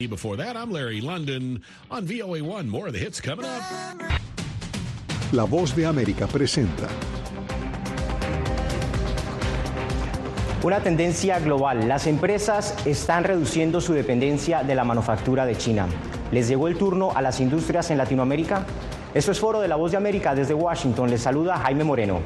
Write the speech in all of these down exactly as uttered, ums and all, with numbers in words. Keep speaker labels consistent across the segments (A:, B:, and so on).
A: Before that, I'm Larry London on V O A one. More of the hits coming up.
B: La Voz de América presenta.
C: Una tendencia global. Las empresas están reduciendo su dependencia de la manufactura de China. ¿Les llegó el turno a las industrias en Latinoamérica? Esto es Foro de La Voz de América desde Washington. Les saluda Jaime Moreno.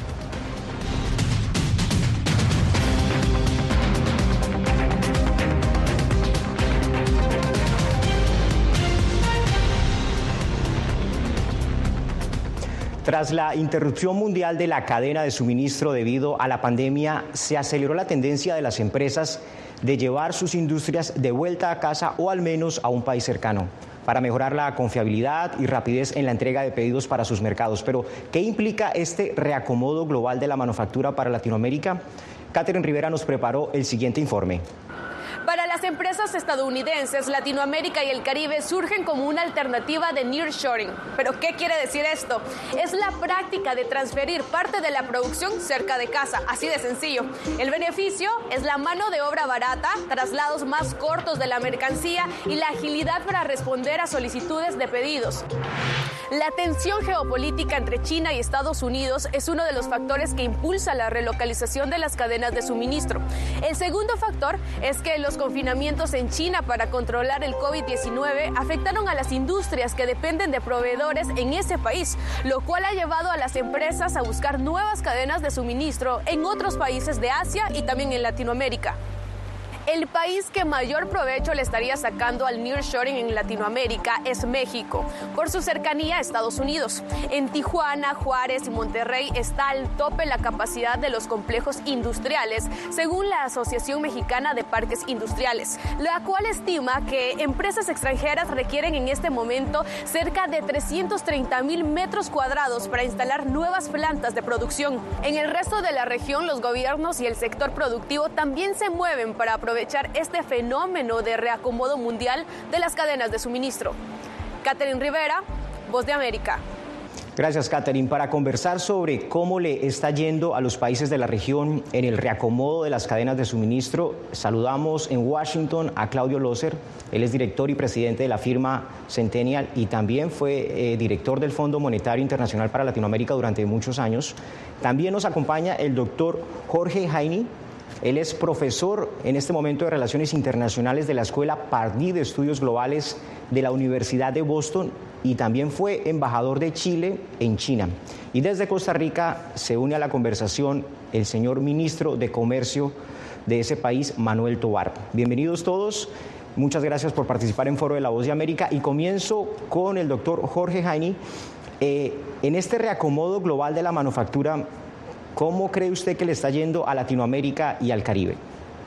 C: Tras la interrupción mundial de la cadena de suministro debido a la pandemia, se aceleró la tendencia de las empresas de llevar sus industrias de vuelta a casa o al menos a un país cercano, para mejorar la confiabilidad y rapidez en la entrega de pedidos para sus mercados. Pero, ¿qué implica este reacomodo global de la manufactura para Latinoamérica? Catherine Rivera nos preparó el siguiente informe.
D: Para las empresas estadounidenses, Latinoamérica y el Caribe surgen como una alternativa de nearshoring. ¿Pero qué quiere decir esto? Es la práctica de transferir parte de la producción cerca de casa, así de sencillo. El beneficio es la mano de obra barata, traslados más cortos de la mercancía y la agilidad para responder a solicitudes de pedidos. La tensión geopolítica entre China y Estados Unidos es uno de los factores que impulsa la relocalización de las cadenas de suministro. El segundo factor es que los confinamientos en China para controlar el COVID diecinueve afectaron a las industrias que dependen de proveedores en ese país, lo cual ha llevado a las empresas a buscar nuevas cadenas de suministro en otros países de Asia y también en Latinoamérica. El país que mayor provecho le estaría sacando al nearshoring en Latinoamérica es México, por su cercanía a Estados Unidos. En Tijuana, Juárez y Monterrey está al tope la capacidad de los complejos industriales, según la Asociación Mexicana de Parques Industriales, la cual estima que empresas extranjeras requieren en este momento cerca de trescientos treinta mil metros cuadrados para instalar nuevas plantas de producción. En el resto de la región, los gobiernos y el sector productivo también se mueven para aprovechar aprovechar este fenómeno de reacomodo mundial de las cadenas de suministro. Catherine Rivera, Voz de América.
C: Gracias, Catherine. Para conversar sobre cómo le está yendo a los países de la región en el reacomodo de las cadenas de suministro, saludamos en Washington a Claudio Loser. Él es director y presidente de la firma Centennial y también fue eh, director del Fondo Monetario Internacional para Latinoamérica durante muchos años. También nos acompaña el doctor Jorge Jaini. Él es profesor en este momento de Relaciones Internacionales de la Escuela Pardee de Estudios Globales de la Universidad de Boston y también fue embajador de Chile en China. Y desde Costa Rica se une a la conversación el señor ministro de Comercio de ese país, Manuel Tovar. Bienvenidos todos. Muchas gracias por participar en Foro de la Voz de América y comienzo con el doctor Jorge Jaini. Eh, en este reacomodo global de la manufactura, ¿cómo cree usted que le está yendo a Latinoamérica y al Caribe?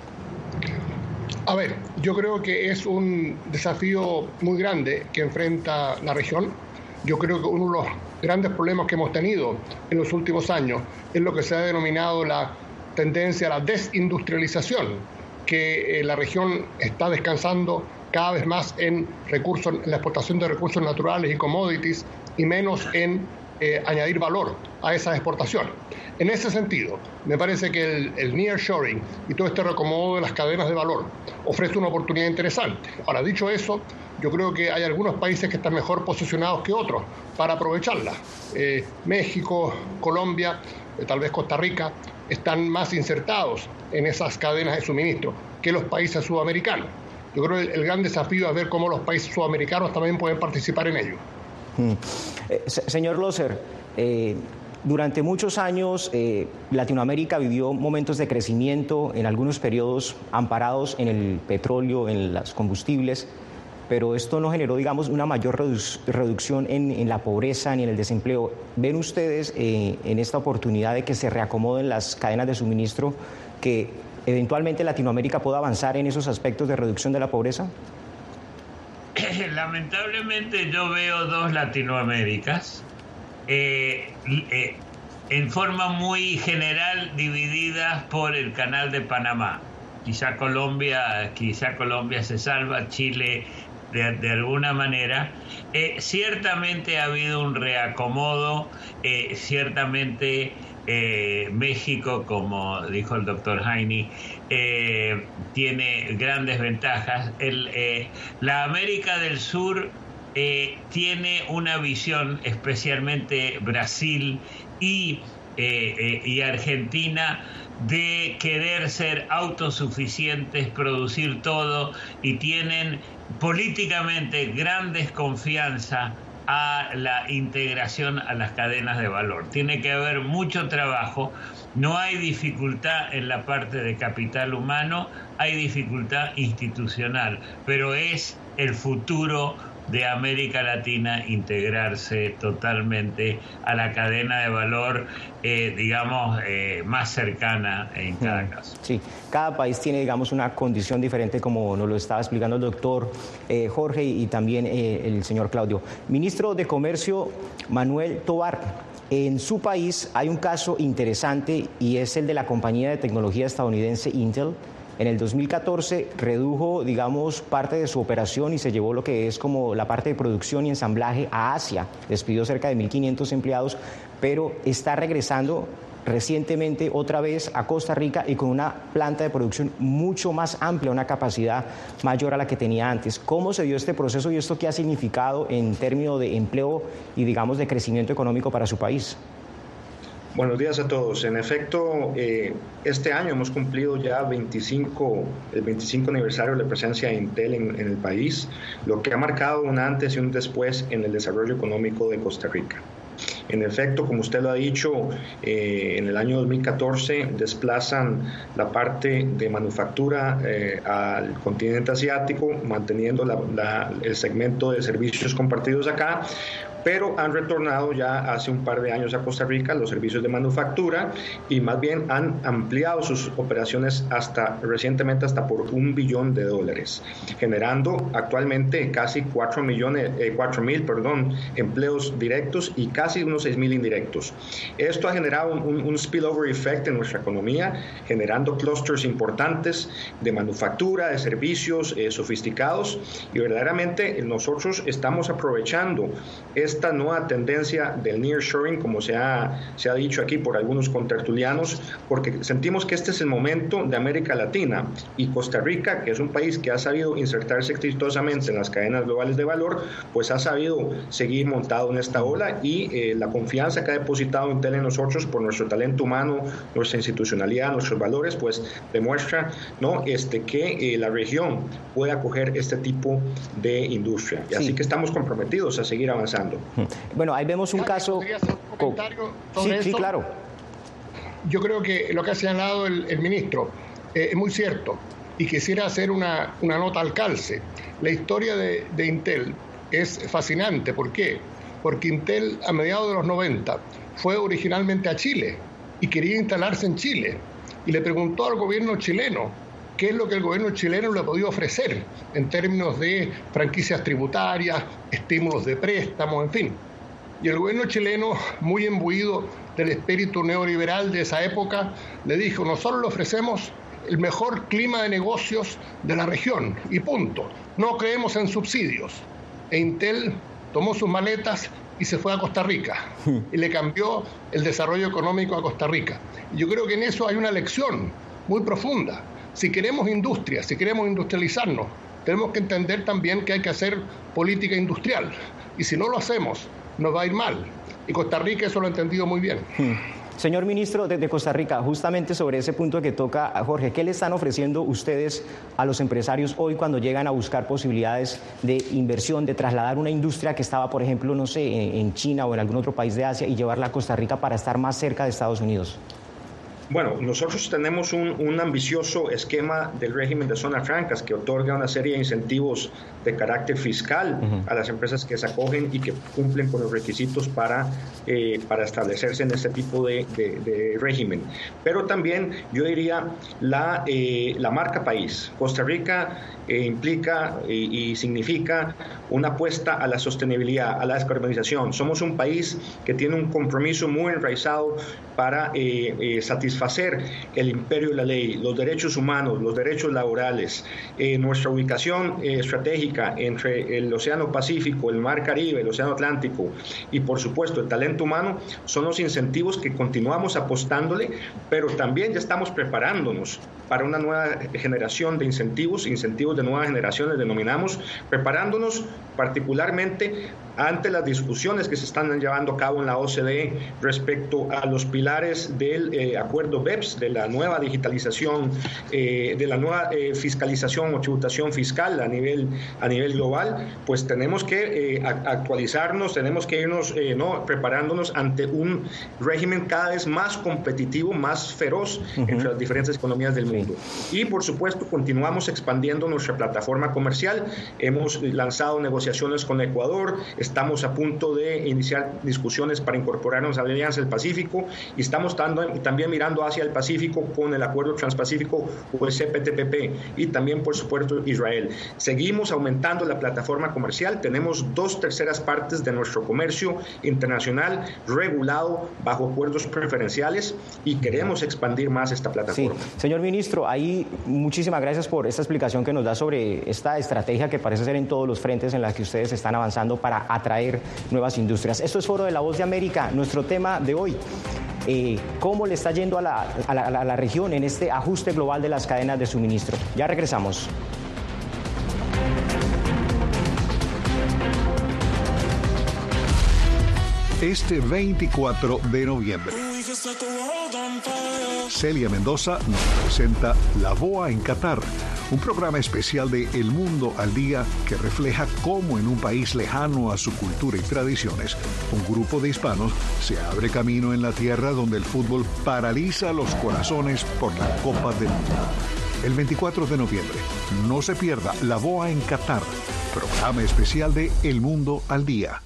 E: A ver, yo creo que es un desafío muy grande que enfrenta la región. Yo creo que uno de los grandes problemas que hemos tenido en los últimos años es lo que se ha denominado la tendencia a la desindustrialización, que eh, la región está descansando cada vez más en recursos, en la exportación de recursos naturales y commodities y menos en eh, añadir valor a esas exportaciones. En ese sentido, me parece que el, el nearshoring y todo este reacomodo de las cadenas de valor ofrece una oportunidad interesante. Ahora, dicho eso, yo creo que hay algunos países que están mejor posicionados que otros para aprovecharla. Eh, México, Colombia, eh, tal vez Costa Rica, están más insertados en esas cadenas de suministro que los países sudamericanos. Yo creo que el, el gran desafío es ver cómo los países sudamericanos también pueden participar en ello.
C: Hmm. Eh, señor Loser, eh... Durante muchos años, eh, Latinoamérica vivió momentos de crecimiento, en algunos periodos amparados en el petróleo, en los combustibles, pero esto no generó, digamos, una mayor redu- reducción en, en la pobreza ni en el desempleo. ¿Ven ustedes eh, en esta oportunidad de que se reacomoden las cadenas de suministro, que eventualmente Latinoamérica pueda avanzar en esos aspectos de reducción de la pobreza?
F: Lamentablemente yo veo dos Latinoaméricas. Eh, eh, en forma muy general divididas por el Canal de Panamá. Quizá Colombia, quizá Colombia se salva, Chile de, de alguna manera. Eh, ciertamente ha habido un reacomodo, eh, ciertamente Eh, México, como dijo el doctor Heine, eh, tiene grandes ventajas. El, eh, la América del Sur eh, tiene una visión, especialmente Brasil y, eh, eh, y Argentina, de querer ser autosuficientes, producir todo, y tienen políticamente gran desconfianza a la integración a las cadenas de valor. Tiene que haber mucho trabajo, no hay dificultad en la parte de capital humano, hay dificultad institucional, pero es el futuro de América Latina integrarse totalmente a la cadena de valor, eh, digamos, eh, más cercana en cada caso.
C: Sí, cada país tiene, digamos, una condición diferente, como nos lo estaba explicando el doctor eh, Jorge y también eh, el señor Claudio. Ministro de Comercio, Manuel Tovar, en su país hay un caso interesante y es el de la compañía de tecnología estadounidense Intel. En el dos mil catorce redujo, digamos, parte de su operación y se llevó lo que es como la parte de producción y ensamblaje a Asia. Despidió cerca de mil quinientos empleados, pero está regresando recientemente otra vez a Costa Rica y con una planta de producción mucho más amplia, una capacidad mayor a la que tenía antes. ¿Cómo se dio este proceso y esto qué ha significado en términos de empleo y, digamos, de crecimiento económico para su país?
G: Buenos días a todos. En efecto, eh, este año hemos cumplido ya veinticinco, el veinticinco aniversario de la presencia de Intel en, en el país, lo que ha marcado un antes y un después en el desarrollo económico de Costa Rica. En efecto, como usted lo ha dicho, eh, en el año dos mil catorce desplazan la parte de manufactura eh, al continente asiático, manteniendo la, la, el segmento de servicios compartidos acá, pero han retornado ya hace un par de años a Costa Rica los servicios de manufactura y más bien han ampliado sus operaciones hasta recientemente hasta por un billón de dólares, generando actualmente casi cuatro millones, eh, cuatro mil, perdón, empleos directos y casi unos seis mil indirectos. Esto ha generado un, un spillover effect en nuestra economía, generando clusters importantes de manufactura, de servicios eh, sofisticados, y verdaderamente nosotros estamos aprovechando esta nueva tendencia del nearshoring, como se ha, se ha dicho aquí por algunos contertulianos, porque sentimos que este es el momento de América Latina, y Costa Rica, que es un país que ha sabido insertarse exitosamente en las cadenas globales de valor, pues ha sabido seguir montado en esta ola, y eh, la confianza que ha depositado Intel en nosotros por nuestro talento humano, nuestra institucionalidad, nuestros valores, pues demuestra, ¿no?, este, que eh, la región puede acoger este tipo de industria. Y sí, así que estamos comprometidos a seguir avanzando.
C: Bueno, ahí vemos un caso...
E: ¿Podría hacer un comentario sobre
C: sí,
E: eso?
C: Sí, claro.
E: Yo creo que lo que ha señalado el, el ministro eh, es muy cierto, y quisiera hacer una, una nota al calce. La historia de, de Intel es fascinante. ¿Por qué? Porque Intel a mediados de los noventa fue originalmente a Chile y quería instalarse en Chile, y le preguntó al gobierno chileno qué es lo que el gobierno chileno le podía ofrecer en términos de franquicias tributarias, estímulos de préstamos, en fin. Y el gobierno chileno, muy imbuido del espíritu neoliberal de esa época, le dijo: nosotros le ofrecemos el mejor clima de negocios de la región, y punto. No creemos en subsidios. E Intel tomó sus maletas y se fue a Costa Rica, y le cambió el desarrollo económico a Costa Rica. Y yo creo que en eso hay una lección muy profunda. Si queremos industria, si queremos industrializarnos, tenemos que entender también que hay que hacer política industrial. Y si no lo hacemos, nos va a ir mal. Y Costa Rica eso lo ha entendido muy bien.
C: Señor ministro de, de Costa Rica, justamente sobre ese punto que toca a Jorge, ¿qué le están ofreciendo ustedes a los empresarios hoy cuando llegan a buscar posibilidades de inversión, de trasladar una industria que estaba, por ejemplo, no sé, en, en China o en algún otro país de Asia, y llevarla a Costa Rica para estar más cerca de Estados Unidos?
G: Bueno, nosotros tenemos un, un ambicioso esquema del régimen de zonas francas que otorga una serie de incentivos de carácter fiscal uh-huh. a las empresas que se acogen y que cumplen con los requisitos para, eh, para establecerse en este tipo de, de, de régimen. Pero también yo diría la, eh, la marca país. Costa Rica eh, implica y, y significa una apuesta a la sostenibilidad, a la descarbonización. Somos un país que tiene un compromiso muy enraizado para eh, eh, satisfacer el imperio de la ley, los derechos humanos, los derechos laborales, eh, nuestra ubicación eh, estratégica entre el Océano Pacífico, el Mar Caribe, el Océano Atlántico y por supuesto el talento humano son los incentivos que continuamos apostándole, pero también ya estamos preparándonos para una nueva generación de incentivos, incentivos de nuevas generaciones denominamos, preparándonos particularmente ante las discusiones que se están llevando a cabo en la O C D E respecto a los pilares del eh, acuerdo BEPS, de la nueva digitalización, eh, de la nueva eh, fiscalización o tributación fiscal a nivel, a nivel global, pues tenemos que eh, actualizarnos, tenemos que irnos eh, no, preparándonos ante un régimen cada vez más competitivo, más feroz uh-huh. entre las diferentes economías del mundo. Sí. Y por supuesto continuamos expandiendo nuestra plataforma comercial, hemos lanzado negociaciones con Ecuador, estamos a punto de iniciar discusiones para incorporarnos a la Alianza del Pacífico y estamos también mirando hacia el Pacífico con el Acuerdo Transpacífico o el C P T P P y también por supuesto Israel. Seguimos aumentando la plataforma comercial, tenemos dos terceras partes de nuestro comercio internacional regulado bajo acuerdos preferenciales y queremos expandir más esta plataforma.
C: Sí. Señor ministro, ahí muchísimas gracias por esta explicación que nos da sobre esta estrategia que parece ser en todos los frentes en la que ustedes están avanzando para atraer nuevas industrias. Esto es Foro de la Voz de América, nuestro tema de hoy. Eh, ¿Cómo le está yendo a la, a, la, a la región en este ajuste global de las cadenas de suministro? Ya regresamos.
B: Este veinticuatro de noviembre, Celia Mendoza nos presenta La Boa en Qatar, un programa especial de El Mundo al Día que refleja cómo en un país lejano a su cultura y tradiciones, un grupo de hispanos se abre camino en la tierra donde el fútbol paraliza los corazones por la Copa del Mundo. El veinticuatro de noviembre, no se pierda La Boa en Qatar, programa especial de El Mundo al Día.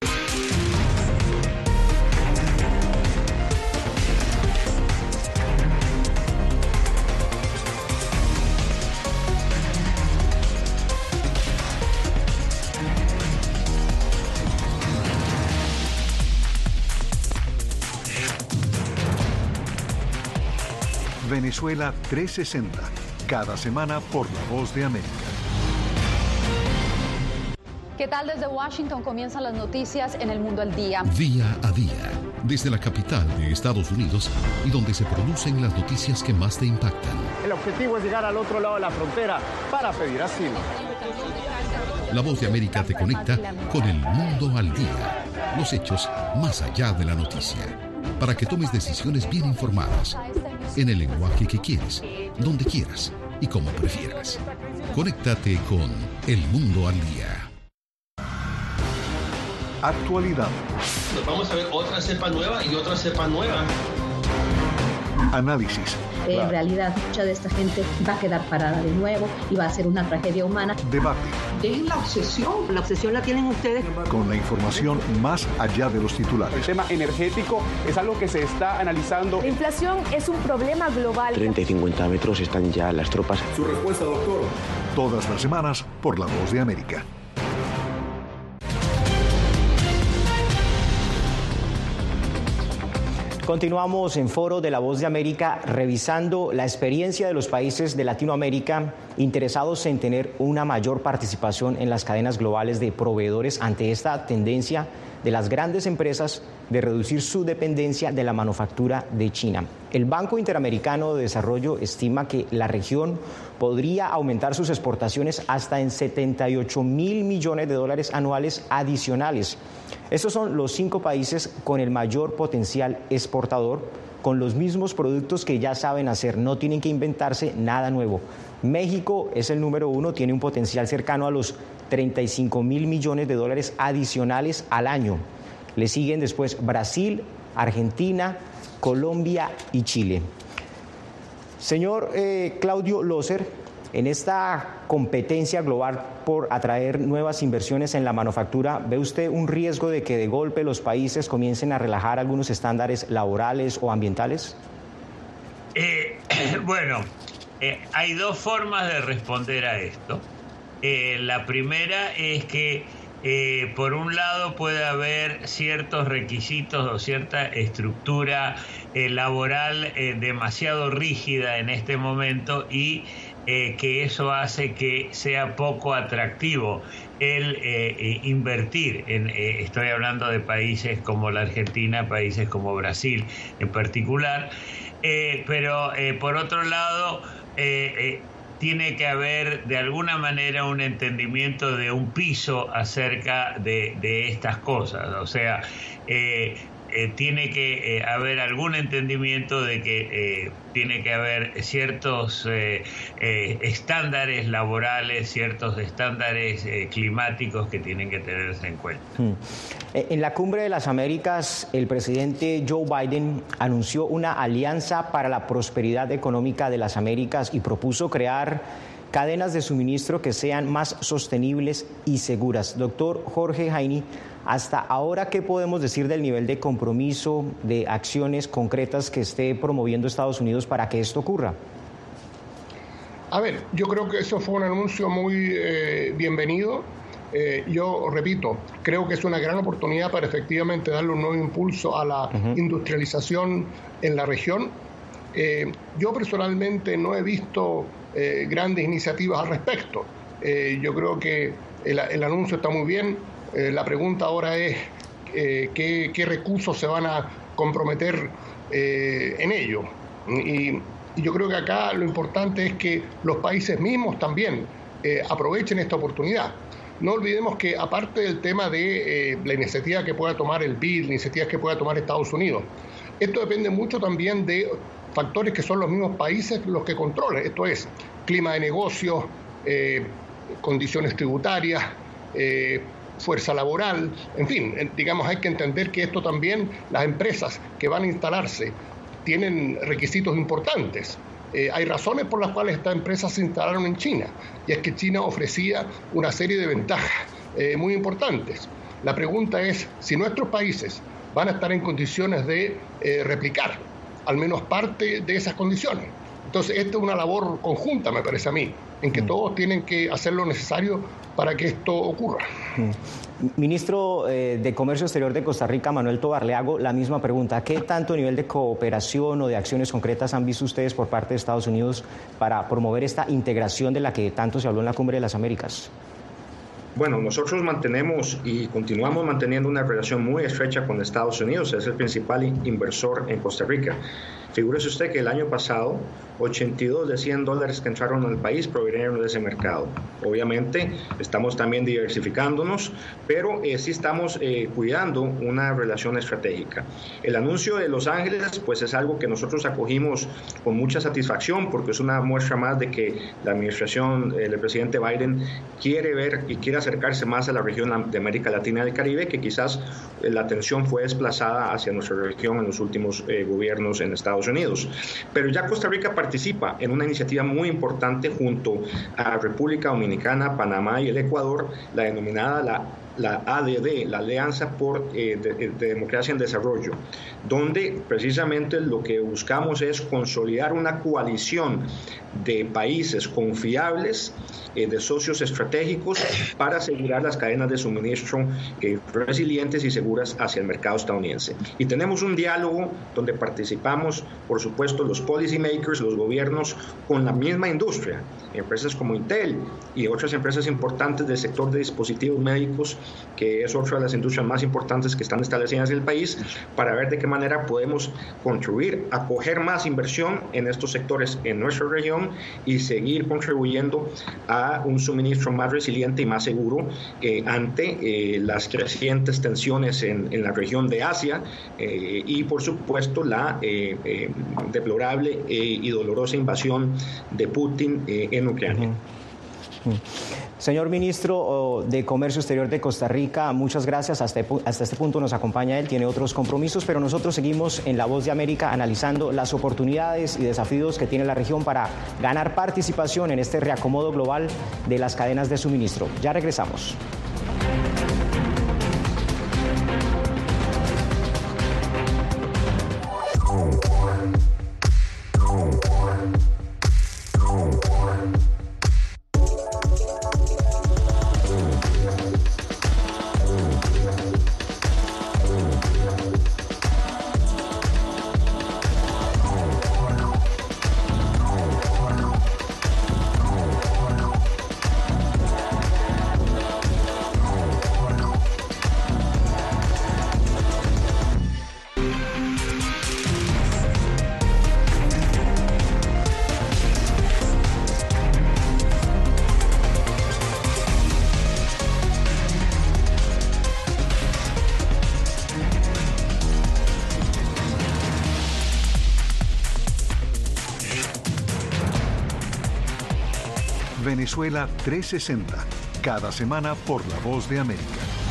B: Venezuela trescientos sesenta, cada semana por La Voz de América.
H: ¿Qué tal? Desde Washington comienzan las noticias en El Mundo al Día.
A: Día a día, desde la capital de Estados Unidos y donde se producen las noticias que más te impactan.
I: El objetivo es llegar al otro lado de la frontera para pedir asilo.
A: La Voz de América te conecta con El Mundo al Día, los hechos más allá de la noticia, para que tomes decisiones bien informadas, en el lenguaje que quieres, donde quieras y como prefieras. Conéctate con El Mundo al Día.
B: Actualidad.
J: Nos vamos a ver otra cepa nueva y otra cepa nueva.
B: Análisis.
K: En claro. realidad, mucha de esta gente va a quedar parada de nuevo y va a ser una tragedia humana.
B: Debate.
L: Es la obsesión. La obsesión la tienen ustedes.
B: Con la información más allá de los titulares.
I: El tema energético es algo que se está analizando.
D: La inflación es un problema global.
M: treinta y cincuenta metros están ya las tropas.
B: Su respuesta, doctor. Todas las semanas por La Voz de América.
C: Continuamos en Foro de la Voz de América revisando la experiencia de los países de Latinoamérica interesados en tener una mayor participación en las cadenas globales de proveedores ante esta tendencia de las grandes empresas de reducir su dependencia de la manufactura de China. El Banco Interamericano de Desarrollo estima que la región podría aumentar sus exportaciones hasta en setenta y ocho mil millones de dólares anuales adicionales. Estos son los cinco países con el mayor potencial exportador, con los mismos productos que ya saben hacer, no tienen que inventarse nada nuevo. México es el número uno, tiene un potencial cercano a los treinta y cinco mil millones de dólares adicionales al año. Le siguen después Brasil, Argentina, Colombia y Chile. Señor eh, Claudio Loser, en esta competencia global por atraer nuevas inversiones en la manufactura, ¿ve usted un riesgo de que de golpe los países comiencen a relajar algunos estándares laborales o ambientales?
F: Eh, bueno, eh, hay dos formas de responder a esto. Eh, la primera es que eh, por un lado puede haber ciertos requisitos o cierta estructura eh, laboral eh, demasiado rígida en este momento y eh, que eso hace que sea poco atractivo el eh, invertir en, eh, estoy hablando de países como la Argentina, países como Brasil en particular, eh, pero eh, por otro lado eh, eh, tiene que haber de alguna manera un entendimiento de un piso acerca de, de estas cosas, o sea, eh, eh, tiene que eh, haber algún entendimiento de que eh, tiene que haber ciertos eh, eh, estándares laborales, ciertos estándares eh, climáticos que tienen que tenerse en cuenta.
C: Hmm. En la Cumbre de las Américas, el presidente Joe Biden anunció una alianza para la prosperidad económica de las Américas y propuso crear cadenas de suministro que sean más sostenibles y seguras. Doctor Jorge Jaini, hasta ahora, ¿qué podemos decir del nivel de compromiso, de acciones concretas que esté promoviendo Estados Unidos para que esto ocurra?
E: A ver, yo creo que eso fue un anuncio muy eh, bienvenido. Eh, yo repito, creo que es una gran oportunidad para efectivamente darle un nuevo impulso a la uh-huh. industrialización en la región. Eh, yo personalmente no he visto eh, grandes iniciativas al respecto. Eh, yo creo que el, el anuncio está muy bien. Eh, la pregunta ahora es eh, ¿qué, qué recursos se van a comprometer eh, en ello. Y, y yo creo que acá lo importante es que los países mismos también eh, aprovechen esta oportunidad. No olvidemos que aparte del tema de eh, la iniciativa que pueda tomar el B I D, la iniciativa que pueda tomar Estados Unidos, esto depende mucho también de factores que son los mismos países los que controlan. Esto es clima de negocios, eh, condiciones tributarias, eh, fuerza laboral, en fin, digamos, hay que entender que esto también, las empresas que van a instalarse tienen requisitos importantes. Eh, hay razones por las cuales estas empresas se instalaron en China, y es que China ofrecía una serie de ventajas eh, muy importantes. La pregunta es si nuestros países van a estar en condiciones de eh, replicar al menos parte de esas condiciones. Entonces, esta es una labor conjunta, me parece a mí, en que todos tienen que hacer lo necesario para que esto ocurra.
C: Ministro eh, de Comercio Exterior de Costa Rica, Manuel Tovar, le hago la misma pregunta. ¿Qué tanto nivel de cooperación o de acciones concretas han visto ustedes por parte de Estados Unidos para promover esta integración de la que tanto se habló en la Cumbre de las Américas?
G: Bueno, nosotros mantenemos y continuamos manteniendo una relación muy estrecha con Estados Unidos, es el principal inversor en Costa Rica. Figúrese usted que el año pasado, ochenta y dos de cien dólares que entraron al país provinieron de ese mercado. Obviamente, estamos también diversificándonos, pero eh, sí estamos eh, cuidando una relación estratégica. El anuncio de Los Ángeles, pues es algo que nosotros acogimos con mucha satisfacción, porque es una muestra más de que la administración del presidente Biden quiere ver y quiere acercarse más a la región de América Latina y del Caribe, que quizás eh, la atención fue desplazada hacia nuestra región en los últimos eh, gobiernos en Estados Unidos. Pero ya Costa Rica participa en una iniciativa muy importante junto a República Dominicana, Panamá y el Ecuador, la denominada la la A D D, la Alianza por, eh, de, de Democracia en Desarrollo, donde precisamente lo que buscamos es consolidar una coalición de países confiables, eh, de socios estratégicos, para asegurar las cadenas de suministro eh, resilientes y seguras hacia el mercado estadounidense. Y tenemos un diálogo donde participamos, por supuesto, los policy makers, los gobiernos, con la misma industria, empresas como Intel y otras empresas importantes del sector de dispositivos médicos, que es otra de las industrias más importantes que están establecidas en el país, para ver de qué manera podemos contribuir a acoger más inversión en estos sectores en nuestra región y seguir contribuyendo a un suministro más resiliente y más seguro eh, ante eh, las crecientes tensiones en, en la región de Asia eh, y, por supuesto, la eh, eh, deplorable eh, y dolorosa invasión de Putin eh, en Ucrania.
C: Uh-huh. Uh-huh. Señor Ministro de Comercio Exterior de Costa Rica, muchas gracias. Hasta, hasta este punto nos acompaña él, tiene otros compromisos, pero nosotros seguimos en La Voz de América analizando las oportunidades y desafíos que tiene la región para ganar participación en este reacomodo global de las cadenas de suministro. Ya regresamos.
B: Venezuela trescientos sesenta, cada semana por La Voz de América.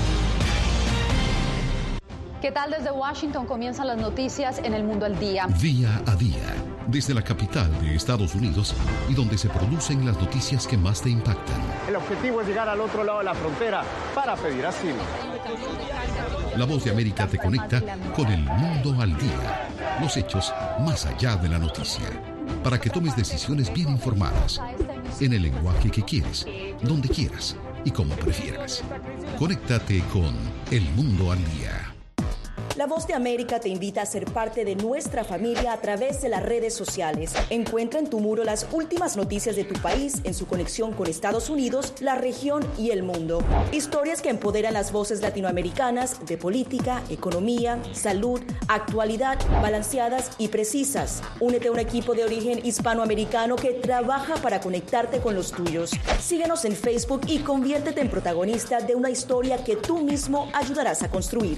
H: ¿Qué tal? Desde Washington comienzan las noticias en El Mundo al Día.
A: Día a día, desde la capital de Estados Unidos y donde se producen las noticias que más te impactan.
I: El objetivo es llegar al otro lado de la frontera para pedir asilo.
A: La Voz de América te conecta con El Mundo al Día, los hechos más allá de la noticia, para que tomes decisiones bien informadas, en el lenguaje que quieres, donde quieras y como prefieras. Conéctate con El Mundo al Día.
N: La Voz de América te invita a ser parte de nuestra familia a través de las redes sociales. Encuentra en tu muro las últimas noticias de tu país en su conexión con Estados Unidos, la región y el mundo. Historias que empoderan las voces latinoamericanas de política, economía, salud, actualidad, balanceadas y precisas. Únete a un equipo de origen hispanoamericano que trabaja para conectarte con los tuyos. Síguenos en Facebook y conviértete en protagonista de una historia que tú mismo ayudarás a construir.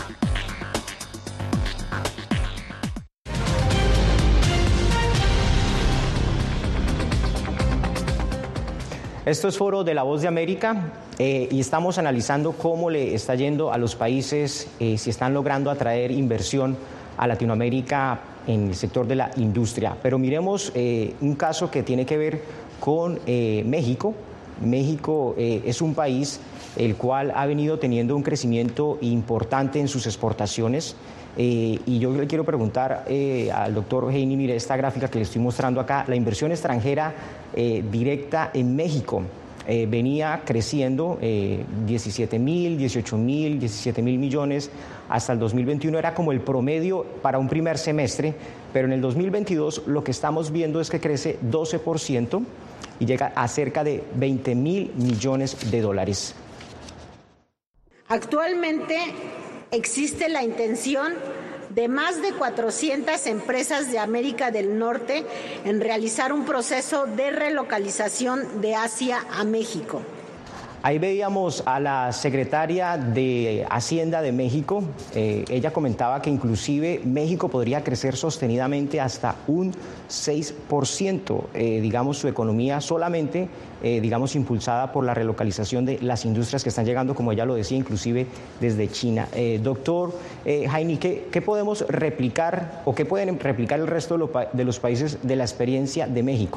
C: Esto es Foro de La Voz de América eh, y estamos analizando cómo le está yendo a los países, eh, si están logrando atraer inversión a Latinoamérica en el sector de la industria. Pero miremos eh, un caso que tiene que ver con eh, México. México eh, es un país el cual ha venido teniendo un crecimiento importante en sus exportaciones. Eh, y yo le quiero preguntar eh, al doctor Heini, mire esta gráfica que le estoy mostrando acá, la inversión extranjera eh, directa en México eh, venía creciendo eh, diecisiete mil, dieciocho mil, diecisiete mil millones, hasta el dos mil veintiuno era como el promedio para un primer semestre, pero en el dos mil veintidós lo que estamos viendo es que crece doce por ciento y llega a cerca de veinte mil millones de dólares.
O: Actualmente existe la intención de más de cuatrocientas empresas de América del Norte en realizar un proceso de relocalización de Asia a México.
C: Ahí veíamos a la secretaria de Hacienda de México. Eh, ella comentaba que inclusive México podría crecer sostenidamente hasta un seis por ciento, eh, digamos, su economía solamente, eh, digamos, impulsada por la relocalización de las industrias que están llegando, como ella lo decía, inclusive desde China. Eh, doctor eh, Heini, ¿qué, ¿qué podemos replicar o qué pueden replicar el resto de, lo, de los países de la experiencia de México?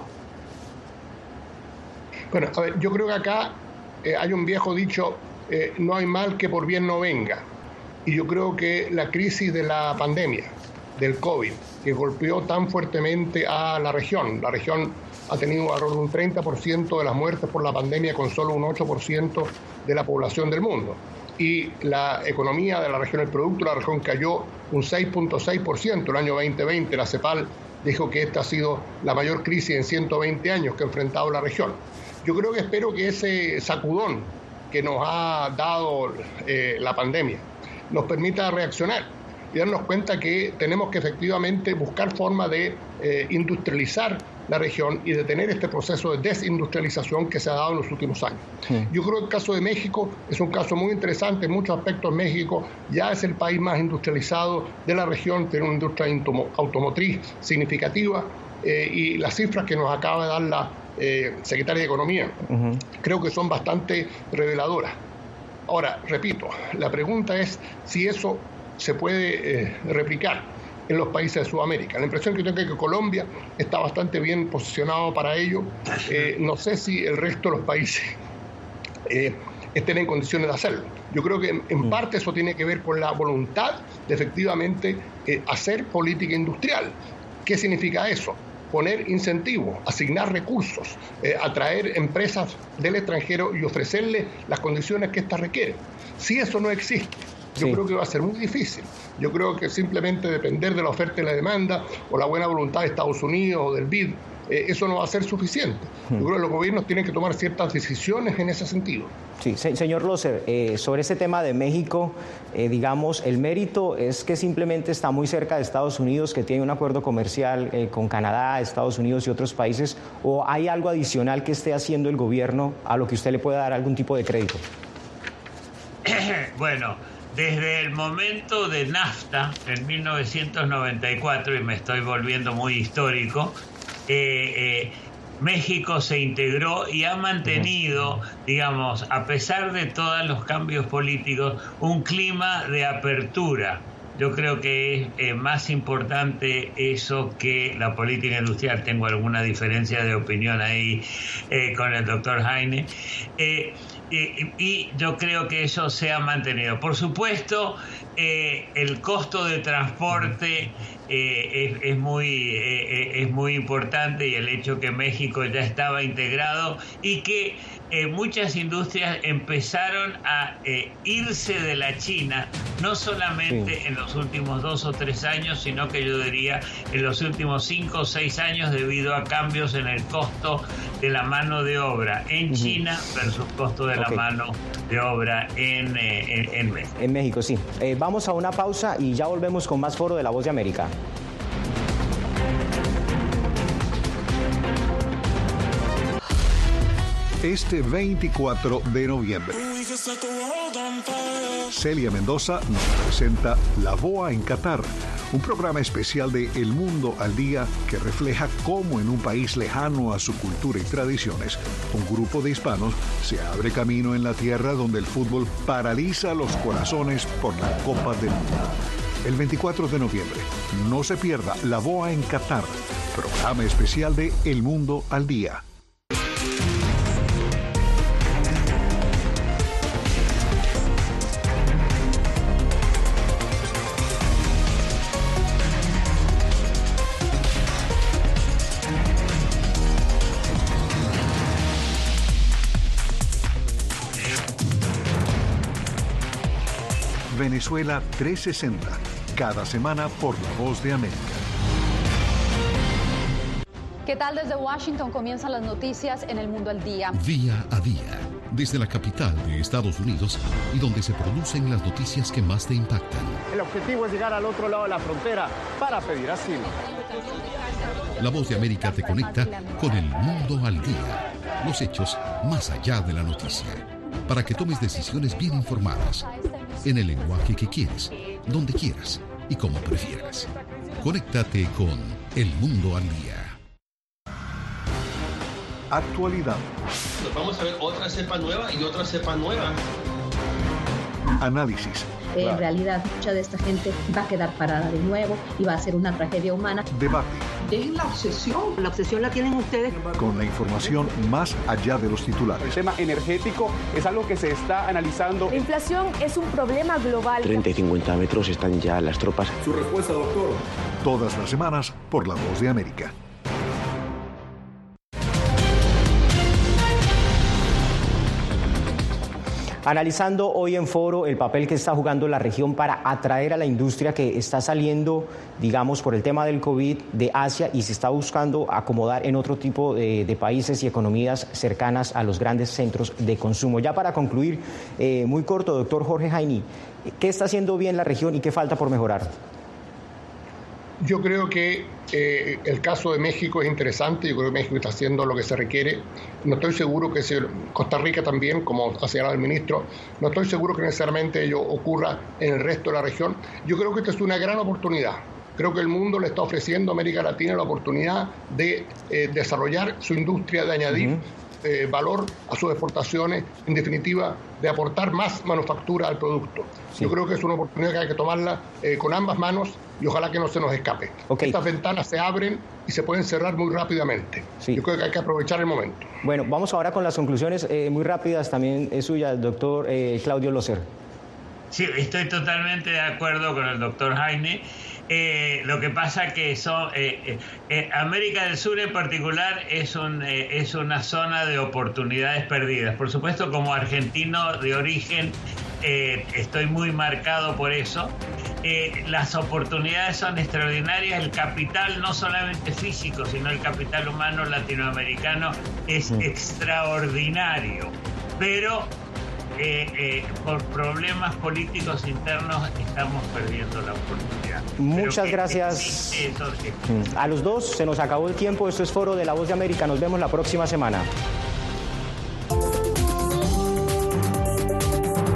E: Bueno, a ver, yo creo que acá Eh, hay un viejo dicho, eh, no hay mal que por bien no venga. Y yo creo que la crisis de la pandemia, del COVID, que golpeó tan fuertemente a la región, la región ha tenido alrededor de un treinta por ciento de las muertes por la pandemia con solo un ocho por ciento de la población del mundo. Y la economía de la región, el producto de la región cayó un seis punto seis por ciento el año veinte veinte. La CEPAL dijo que esta ha sido la mayor crisis en ciento veinte años que ha enfrentado la región. Yo creo que espero que ese sacudón que nos ha dado eh, la pandemia nos permita reaccionar y darnos cuenta que tenemos que efectivamente buscar formas de eh, industrializar la región y detener este proceso de desindustrialización que se ha dado en los últimos años. Sí. Yo creo que el caso de México es un caso muy interesante. En muchos aspectos México ya es el país más industrializado de la región, tiene una industria automotriz significativa eh, y las cifras que nos acaba de dar la Eh, secretaria de Economía, uh-huh. creo que son bastante reveladoras. Ahora, repito, la pregunta es si eso se puede eh, replicar en los países de Sudamérica. La impresión que tengo es que Colombia está bastante bien posicionado para ello. Eh, no sé si el resto de los países eh, estén en condiciones de hacerlo. Yo creo que en, en parte eso tiene que ver con la voluntad de efectivamente eh, hacer política industrial. ¿Qué significa eso? Poner incentivos, asignar recursos, eh, atraer empresas del extranjero y ofrecerles las condiciones que éstas requieren. Si eso no existe, yo sí. creo que va a ser muy difícil. Yo creo que simplemente depender de la oferta y la demanda o la buena voluntad de Estados Unidos o del B I D, eh, eso no va a ser suficiente. Yo creo que los gobiernos tienen que tomar ciertas decisiones en ese sentido.
C: Sí, se, señor Loser, eh, sobre este tema de México, eh, digamos, el mérito es que simplemente está muy cerca de Estados Unidos, que tiene un acuerdo comercial eh, con Canadá, Estados Unidos y otros países, o hay algo adicional que esté haciendo el gobierno a lo que usted le pueda dar algún tipo de crédito.
F: Bueno, desde el momento de NAFTA en mil novecientos noventa y cuatro, y me estoy volviendo muy histórico, eh, eh, México se integró y ha mantenido, digamos, a pesar de todos los cambios políticos, un clima de apertura. Yo creo que es eh, más importante eso que la política industrial. Tengo alguna diferencia de opinión ahí eh, con el doctor Heine. Eh, eh, y yo creo que eso se ha mantenido. Por supuesto, eh, el costo de transporte eh, es, es, muy, eh, es muy importante, y el hecho que México ya estaba integrado y que Eh, muchas industrias empezaron a eh, irse de la China, no solamente sí. en los últimos dos o tres años, sino que yo diría en los últimos cinco o seis años, debido a cambios en el costo de la mano de obra en uh-huh. China versus costo de okay. la mano de obra en, eh, en, en México.
C: En México, sí. Eh, vamos a una pausa y ya volvemos con más Foro de la Voz de América.
B: Este veinticuatro de noviembre, Celia Mendoza nos presenta La Boa en Qatar, un programa especial de El Mundo al Día que refleja cómo en un país lejano a su cultura y tradiciones, un grupo de hispanos se abre camino en la tierra donde el fútbol paraliza los corazones por la Copa del Mundo. El veinticuatro de noviembre, no se pierda La Boa en Qatar, programa especial de El Mundo al Día. Venezuela trescientos sesenta, cada semana por La Voz de América.
H: ¿Qué tal? Desde Washington comienzan las noticias en El Mundo al Día.
A: Día a día, desde la capital de Estados Unidos y donde se producen las noticias que más te impactan.
I: El objetivo es llegar al otro lado de la frontera para pedir asilo.
A: La Voz de América te conecta con El Mundo al Día, los hechos más allá de la noticia, para que tomes decisiones bien informadas, en el lenguaje que quieres, donde quieras y como prefieras. Conéctate con El Mundo al Día.
B: Actualidad.
J: Nos vamos a ver otra cepa nueva y otra cepa nueva.
B: Análisis.
K: En claro. realidad, mucha de esta gente va a quedar parada de nuevo y va a ser una tragedia humana.
B: Debate.
L: Dejen la obsesión. La obsesión la tienen ustedes.
B: Con la información más allá de los titulares.
I: El tema energético es algo que se está analizando.
D: La inflación es un problema global.
M: treinta y cincuenta metros están ya las tropas.
B: Su respuesta, doctor. Todas las semanas por La Voz de América.
C: Analizando hoy en Foro el papel que está jugando la región para atraer a la industria que está saliendo, digamos, por el tema del COVID de Asia y se está buscando acomodar en otro tipo de, de países y economías cercanas a los grandes centros de consumo. Ya para concluir, eh, muy corto, doctor Jorge Heine, ¿qué está haciendo bien la región y qué falta por mejorar?
E: Yo creo que eh, el caso de México es interesante. Yo creo que México está haciendo lo que se requiere. No estoy seguro que se, Costa Rica también, como ha señalado el ministro, no estoy seguro que necesariamente ello ocurra en el resto de la región. Yo creo que esta es una gran oportunidad. Creo que el mundo le está ofreciendo a América Latina la oportunidad de eh, desarrollar su industria, de añadir uh-huh. eh, valor a sus exportaciones, en definitiva, de aportar más manufactura al producto. Sí. Yo creo que es una oportunidad que hay que tomarla eh, con ambas manos y ojalá que no se nos escape. Okay. Estas ventanas se abren y se pueden cerrar muy rápidamente. Sí. Yo creo que hay que aprovechar el momento.
C: Bueno, vamos ahora con las conclusiones eh, muy rápidas también eh, suyas, doctor eh, Claudio Loser.
F: Sí, estoy totalmente de acuerdo con el doctor Heine. Eh, lo que pasa que son, eh, eh, América del Sur en particular es, un, eh, es una zona de oportunidades perdidas. Por supuesto, como argentino de origen, eh, estoy muy marcado por eso. Eh, las oportunidades son extraordinarias. El capital, no solamente físico, sino el capital humano latinoamericano es mm. extraordinario. Pero Eh, eh, por problemas políticos internos estamos perdiendo la oportunidad.
C: Muchas gracias a los dos. Se nos acabó el tiempo. Esto es Foro de La Voz de América. Nos vemos la próxima semana.